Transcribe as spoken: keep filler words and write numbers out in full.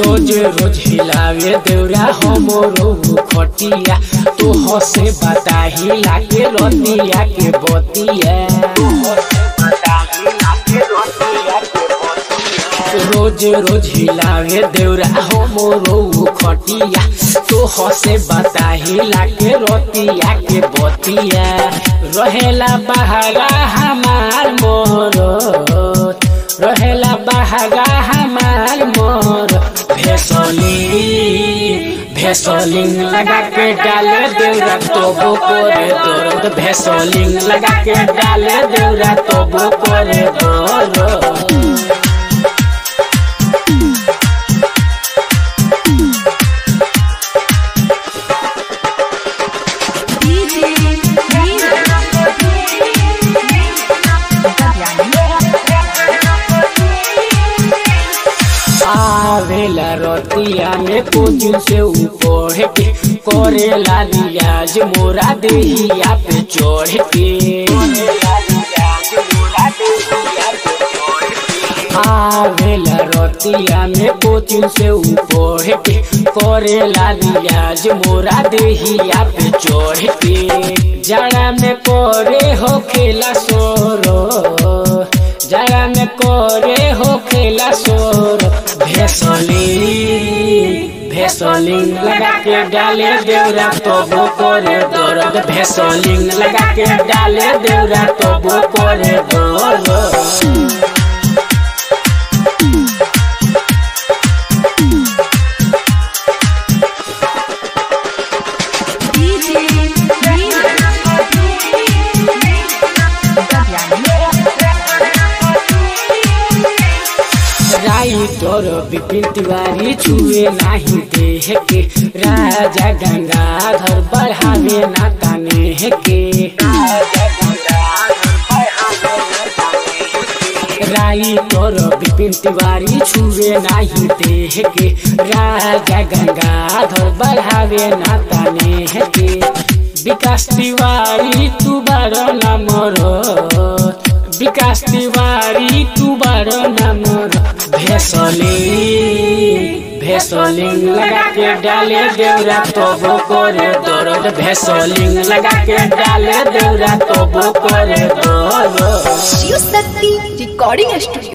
रोज रोज हिलावे देवरा हमरो खटिया तो हसे बताही लागे रतिया के बतिया रोज रोज हिलावे देवरा हमरो खटिया तो हसे बताही लागे रतिया के बतिया रहेला बहारा हमार मोर रहेला बहारा हमार मोर भेसोलिंग भेसोलिंग लगा के डाले देवरा तोबो करे दर्द भेसोलिंग लगा के डाले देवरा तोबो करे दर्द आवेला रतिया में कोचिन से ऊपर के करेला लियाज मोरा देहिया पे चढ़ के आवेला रतिया में कोचिन से ऊपर के करेला लियाज मोरा देहिया पे चढ़ के जड़ा में करे हो खेला सोरो जड़ा में करे हो खेला सोरो भेसोलिंग भेसोलिंग लगा के डाले देवरा तोबो करे दर्द भेसोलिंग लगा के डाले देवरा तोबो करे दर्द राइटर विपिन तिवारी छुए नाही देह के राजा गंगाधर बढ़ावे ना ताने के राइटर विपिन तिवारी छुए नाही देह के राजा गंगाधर बढ़ावे ना ताने के विकास तिवारी तू बड़ ना मरो विकास तिवारी तू बड़ ना मरो भेसोलिंग भेसोलिंग लगा के डाले देवरा तोबो करे दर्द भेसोलिंग लगा के डाले देवरा तोबो करे दर्द शिव शक्ति रिकॉर्डिंग स्टूडियो।